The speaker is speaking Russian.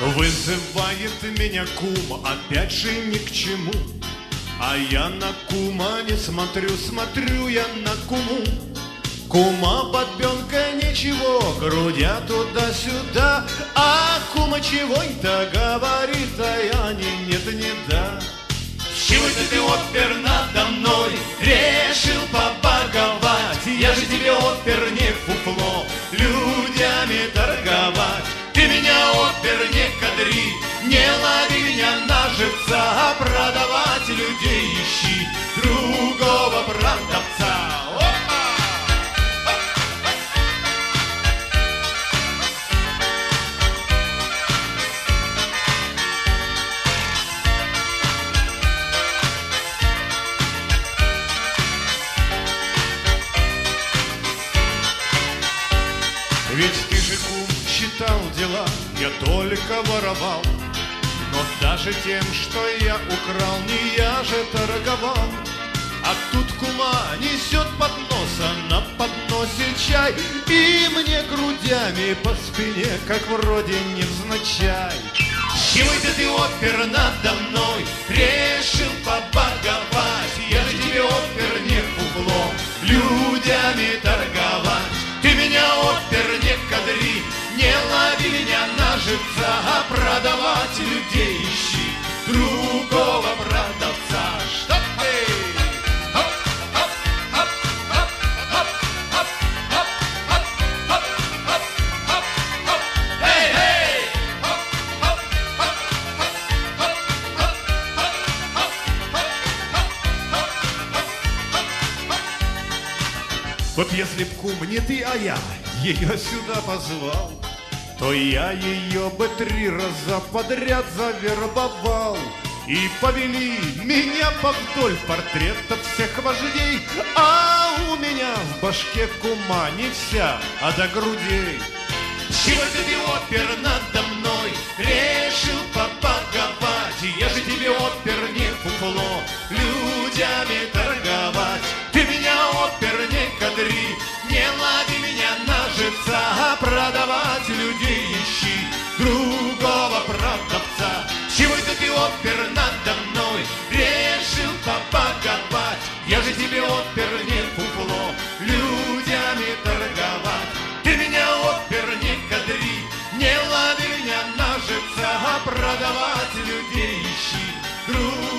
Вызывает меня кум, опять же ни к чему. А я на кума не смотрю, смотрю я на куму. Кума бабенка ничего, грудя туда-сюда. А кума чего-то говорит, а я нет, не да. Чего это ты, опер, надо мной решил побаговать? Я же тебе, опер, не фуфло, людьми торговать. Ты меня, опер, не кадри, не лови меня на живца, а продавать людей ищи другого продавца. Ведь ты же, кум, считал дела, я только воровал. Но даже тем, что я украл, не я же торговал. А тут кума несет подноса, на подносе чай, и мне грудями по спине, как вроде невзначай. Чего это ты, опер, надо мной решил побаговать? Я же тебе, опер, не фуфло, людьми торговать. Ты меня, опер, не кадри, не лови меня на живца, а продавать людей ищи другого продавца. Что ты? Вот если б, кум, не ты, а я ее сюда позвал, то я ее бы 3 раза подряд завербовал. И повели меня повдоль портретов всех вождей, а у меня в башке кума не вся, а до грудей. Чего ты, опер, надо мной решил побаговать? Я же тебе, опер, не фуфло, людьми торговать. Ты меня, опер, не кадри, не лови меня на живца, а продавать людей ищи другого продавца. Чего это ты, опер, надо мной решил побаговать? Я же тебе, опер, не фуфло, людьми торговать. Ты меня, опер, не кадри, не лови меня на живца, а продавать людей ищи другого.